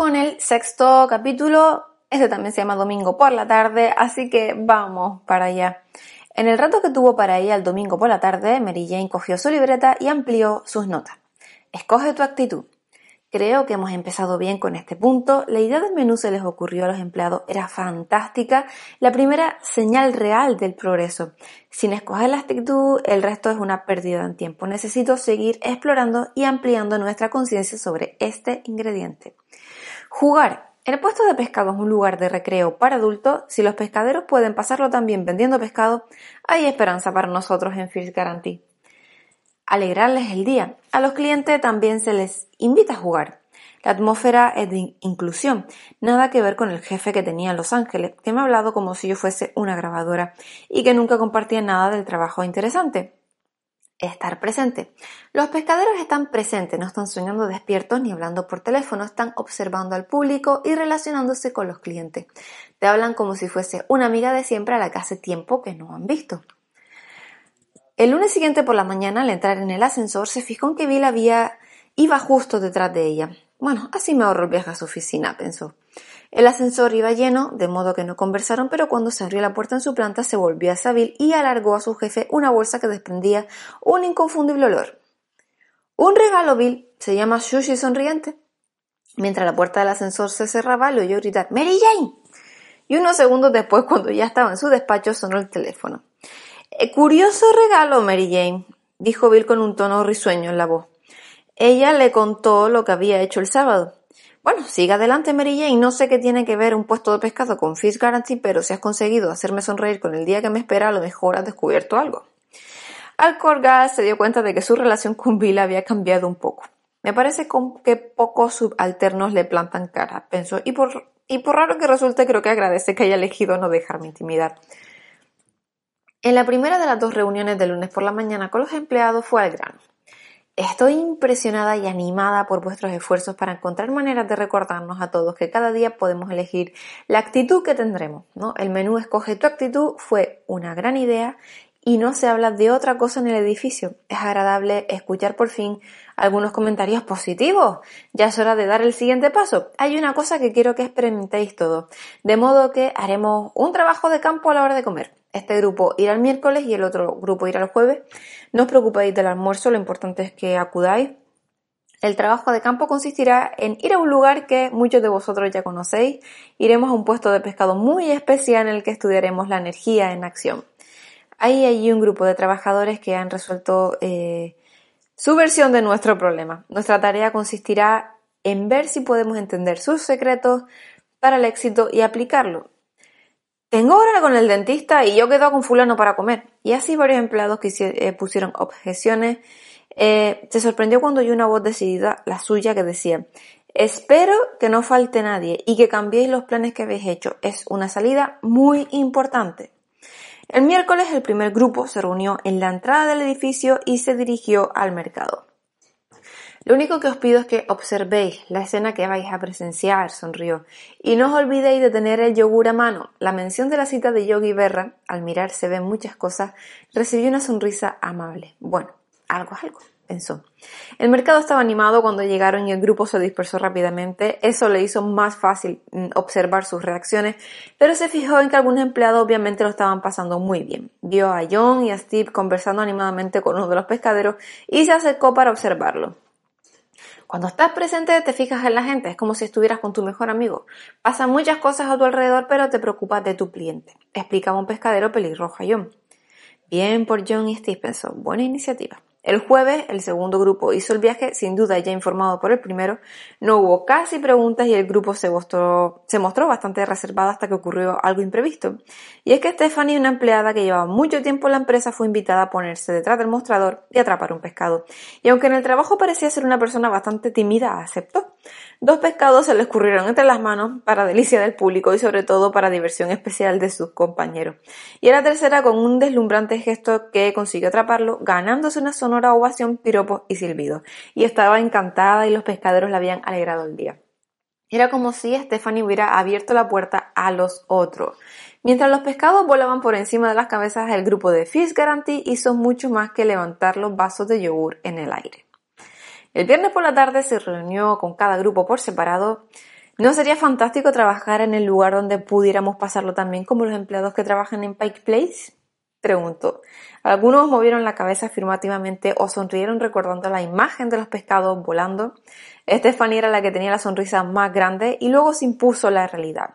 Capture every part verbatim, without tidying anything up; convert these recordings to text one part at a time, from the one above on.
con el sexto capítulo. Este también se llama Domingo por la tarde, así que vamos para allá. En el rato que tuvo para ella el domingo por la tarde, Mary Jane cogió su libreta y amplió sus notas. Escoge tu actitud. Creo que hemos empezado bien con este punto. La idea del menú se les ocurrió a los empleados era fantástica. La primera señal real del progreso. Sin escoger la actitud, el resto es una pérdida de tiempo. Necesito seguir explorando y ampliando nuestra conciencia sobre este ingrediente. Jugar. El puesto de pescado es un lugar de recreo para adultos. Si los pescaderos pueden pasarlo también vendiendo pescado, hay esperanza para nosotros en First Guarantee. Alegrarles el día. A los clientes también se les invita a jugar. La atmósfera es de inclusión. Nada que ver con el jefe que tenía en Los Ángeles, que me ha hablado como si yo fuese una grabadora y que nunca compartía nada del trabajo interesante. Estar presente. Los pescaderos están presentes, no están soñando despiertos ni hablando por teléfono, están observando al público y relacionándose con los clientes. Te hablan como si fuese una amiga de siempre a la que hace tiempo que no han visto. El lunes siguiente por la mañana, al entrar en el ascensor, se fijó en que Bill había, iba justo detrás de ella. Bueno, así me ahorro el viaje a su oficina, pensó. El ascensor iba lleno, de modo que no conversaron, pero cuando se abrió la puerta en su planta se volvió hacia Bill y alargó a su jefe una bolsa que desprendía un inconfundible olor. «Un regalo, Bill. Se llama Sushi Sonriente». Mientras la puerta del ascensor se cerraba, le oyó gritar «¡Mary Jane!». Y unos segundos después, cuando ya estaba en su despacho, sonó el teléfono. «Curioso regalo, Mary Jane», dijo Bill con un tono risueño en la voz. Ella le contó lo que había hecho el sábado. «Bueno, siga adelante, Mary Jane. No sé qué tiene que ver un puesto de pescado con Fish Guarantee, pero si has conseguido hacerme sonreír con el día que me espera, a lo mejor has descubierto algo». Al colgar se dio cuenta de que su relación con Bill había cambiado un poco. «Me parece que pocos subalternos le plantan cara», pensó, y por, y por raro que resulte, creo que agradece que haya elegido no dejarme intimidar. En la primera de las dos reuniones del lunes por la mañana con los empleados fue al grano. Estoy impresionada y animada por vuestros esfuerzos para encontrar maneras de recordarnos a todos que cada día podemos elegir la actitud que tendremos, ¿no? El menú Escoge tu actitud fue una gran idea y no se habla de otra cosa en el edificio. Es agradable escuchar por fin algunos comentarios positivos. Ya es hora de dar el siguiente paso. Hay una cosa que quiero que experimentéis todos, de modo que haremos un trabajo de campo a la hora de comer. Este grupo irá el miércoles y el otro grupo irá el jueves. No os preocupéis del almuerzo, lo importante es que acudáis. El trabajo de campo consistirá en ir a un lugar que muchos de vosotros ya conocéis. Iremos a un puesto de pescado muy especial en el que estudiaremos la energía en acción. Hay allí un grupo de trabajadores que han resuelto eh, su versión de nuestro problema. Nuestra tarea consistirá en ver si podemos entender sus secretos para el éxito y aplicarlo. Tengo hora con el dentista y yo quedo con fulano para comer. Y así varios empleados que eh, pusieron objeciones. Eh, se sorprendió cuando oyó una voz decidida, la suya, que decía: espero que no falte nadie y que cambiéis los planes que habéis hecho. Es una salida muy importante. El miércoles el primer grupo se reunió en la entrada del edificio y se dirigió al mercado. Lo único que os pido es que observéis la escena que vais a presenciar, sonrió, y no os olvidéis de tener el yogur a mano. La mención de la cita de Yogi Berra, al mirar se ven muchas cosas, recibió una sonrisa amable. Bueno, algo es algo, pensó. El mercado estaba animado cuando llegaron y el grupo se dispersó rápidamente. Eso le hizo más fácil observar sus reacciones, pero se fijó en que algunos empleados obviamente lo estaban pasando muy bien. Vio a John y a Steve conversando animadamente con uno de los pescaderos y se acercó para observarlo. Cuando estás presente te fijas en la gente, es como si estuvieras con tu mejor amigo. Pasan muchas cosas a tu alrededor, pero te preocupas de tu cliente, explicaba un pescadero pelirrojo a John. Bien por John y Steve, pensó, buena iniciativa. El jueves, el segundo grupo hizo el viaje, sin duda ya informado por el primero. No hubo casi preguntas y el grupo se mostró, se mostró bastante reservado hasta que ocurrió algo imprevisto. Y es que Stephanie, una empleada que llevaba mucho tiempo en la empresa, fue invitada a ponerse detrás del mostrador y atrapar un pescado. Y aunque en el trabajo parecía ser una persona bastante tímida, aceptó. Dos pescados se le escurrieron entre las manos para delicia del público y sobre todo para diversión especial de sus compañeros. Y a la tercera, con un deslumbrante gesto que consiguió atraparlo, ganándose una sonora ovación, piropos y silbidos. Y estaba encantada y los pescaderos le habían alegrado el día. Era como si Stephanie hubiera abierto la puerta a los otros. Mientras los pescados volaban por encima de las cabezas, el grupo de Fish Guarantee hizo mucho más que levantar los vasos de yogur en el aire. El viernes por la tarde se reunió con cada grupo por separado. ¿No sería fantástico trabajar en el lugar donde pudiéramos pasarlo también como los empleados que trabajan en Pike Place? Preguntó. Algunos movieron la cabeza afirmativamente o sonrieron recordando la imagen de los pescados volando. Stephanie era la que tenía la sonrisa más grande y luego se impuso la realidad.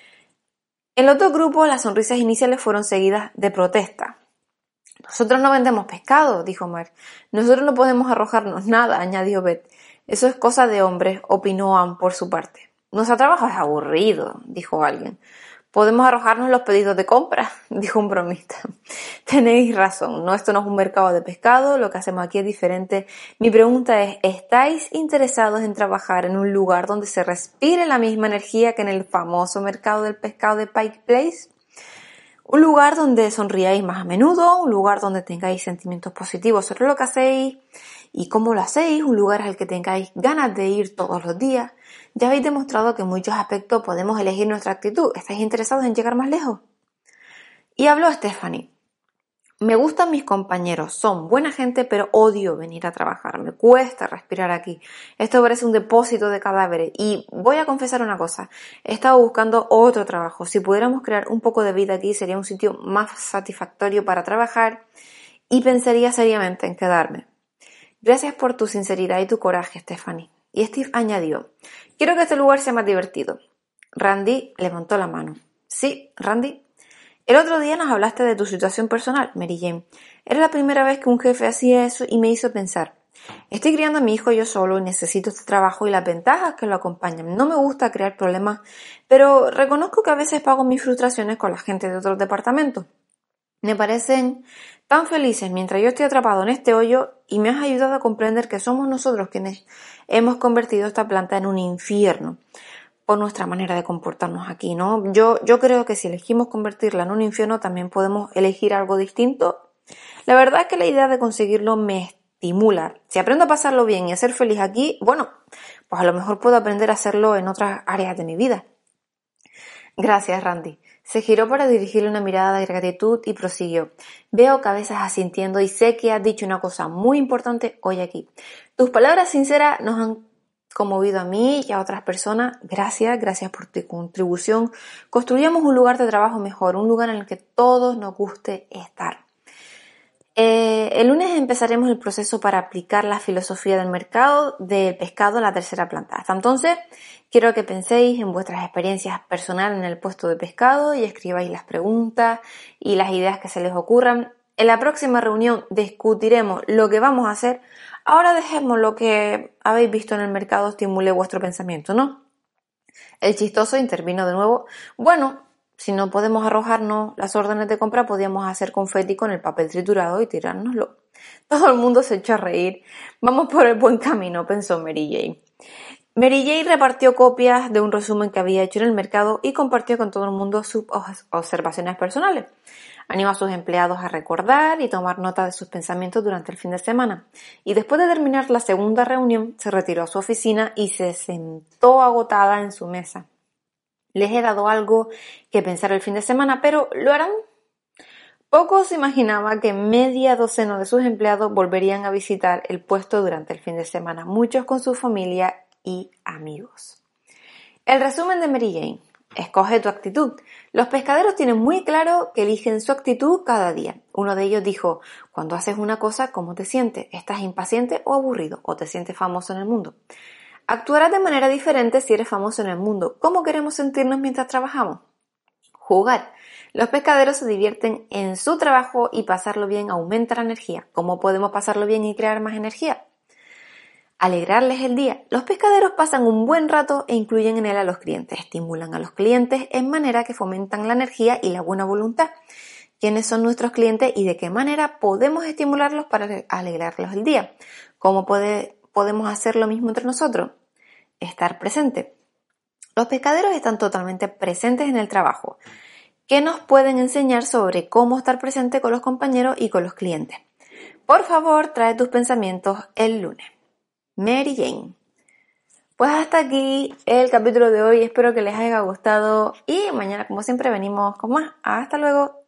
En el otro grupo, las sonrisas iniciales fueron seguidas de protesta. Nosotros no vendemos pescado, dijo Mar. Nosotros no podemos arrojarnos nada, añadió Beth. Eso es cosa de hombres, opinó Ann por su parte. Nuestro trabajo es aburrido, dijo alguien. Podemos arrojarnos los pedidos de compra, dijo un bromista. Tenéis razón, no, esto no es un mercado de pescado, lo que hacemos aquí es diferente. Mi pregunta es, ¿estáis interesados en trabajar en un lugar donde se respire la misma energía que en el famoso mercado del pescado de Pike Place? Un lugar donde sonriáis más a menudo, un lugar donde tengáis sentimientos positivos sobre lo que hacéis y cómo lo hacéis, un lugar al que tengáis ganas de ir todos los días. Ya habéis demostrado que en muchos aspectos podemos elegir nuestra actitud. ¿Estáis interesados en llegar más lejos? Y habló Stephanie. Me gustan mis compañeros, son buena gente, pero odio venir a trabajar. Me cuesta respirar aquí. Esto parece un depósito de cadáveres. Y voy a confesar una cosa. He estado buscando otro trabajo. Si pudiéramos crear un poco de vida aquí, sería un sitio más satisfactorio para trabajar y pensaría seriamente en quedarme. Gracias por tu sinceridad y tu coraje, Stephanie. Y Steve añadió, quiero que este lugar sea más divertido. Randy levantó la mano. Sí, Randy. El otro día nos hablaste de tu situación personal, Mary Jane. Era la primera vez que un jefe hacía eso y me hizo pensar. Estoy criando a mi hijo yo solo y necesito este trabajo y las ventajas que lo acompañan. No me gusta crear problemas, pero reconozco que a veces pago mis frustraciones con la gente de otros departamentos. Me parecen tan felices mientras yo estoy atrapado en este hoyo y me has ayudado a comprender que somos nosotros quienes hemos convertido esta planta en un infierno por nuestra manera de comportarnos aquí, ¿no? Yo, yo creo que si elegimos convertirla en un infierno también podemos elegir algo distinto. La verdad es que la idea de conseguirlo me estimula. Si aprendo a pasarlo bien y a ser feliz aquí, bueno, pues a lo mejor puedo aprender a hacerlo en otras áreas de mi vida. Gracias, Randy. Se giró para dirigirle una mirada de gratitud y prosiguió. Veo cabezas asintiendo y sé que has dicho una cosa muy importante hoy aquí. Tus palabras sinceras nos han conmovido a mí y a otras personas. Gracias, gracias por tu contribución. Construyamos un lugar de trabajo mejor, un lugar en el que todos nos guste estar. Eh, el lunes empezaremos el proceso para aplicar la filosofía del mercado del pescado a la tercera planta. Hasta entonces, quiero que penséis en vuestras experiencias personales en el puesto de pescado y escribáis las preguntas y las ideas que se les ocurran. En la próxima reunión discutiremos lo que vamos a hacer. Ahora dejemos lo que habéis visto en el mercado estimule vuestro pensamiento, ¿no? El chistoso intervino de nuevo. Bueno, si no podemos arrojarnos las órdenes de compra, podíamos hacer confeti con el papel triturado y tirárnoslo. Todo el mundo se echó a reír. Vamos por el buen camino, pensó Mary Jane. Mary Jane repartió copias de un resumen que había hecho en el mercado y compartió con todo el mundo sus observaciones personales. Animó a sus empleados a recordar y tomar nota de sus pensamientos durante el fin de semana. Y después de terminar la segunda reunión, se retiró a su oficina y se sentó agotada en su mesa. Les he dado algo que pensar el fin de semana, pero ¿lo harán? Poco se imaginaba que media docena de sus empleados volverían a visitar el puesto durante el fin de semana, muchos con su familia y amigos. El resumen de Mary Jane. Escoge tu actitud. Los pescaderos tienen muy claro que eligen su actitud cada día. Uno de ellos dijo, cuando haces una cosa, ¿cómo te sientes? ¿Estás impaciente o aburrido? ¿O te sientes famoso en el mundo? Actuarás de manera diferente si eres famoso en el mundo. ¿Cómo queremos sentirnos mientras trabajamos? Jugar. Los pescaderos se divierten en su trabajo y pasarlo bien aumenta la energía. ¿Cómo podemos pasarlo bien y crear más energía? Alegrarles el día. Los pescaderos pasan un buen rato e incluyen en él a los clientes. Estimulan a los clientes en manera que fomentan la energía y la buena voluntad. ¿Quiénes son nuestros clientes y de qué manera podemos estimularlos para alegrarlos el día? ¿Cómo puede, podemos hacer lo mismo entre nosotros? Estar presente. Los pescaderos están totalmente presentes en el trabajo. ¿Qué nos pueden enseñar sobre cómo estar presente con los compañeros y con los clientes? Por favor, trae tus pensamientos el lunes. Mary Jane. Pues hasta aquí el capítulo de hoy. Espero que les haya gustado y mañana, como siempre, venimos con más. Hasta luego.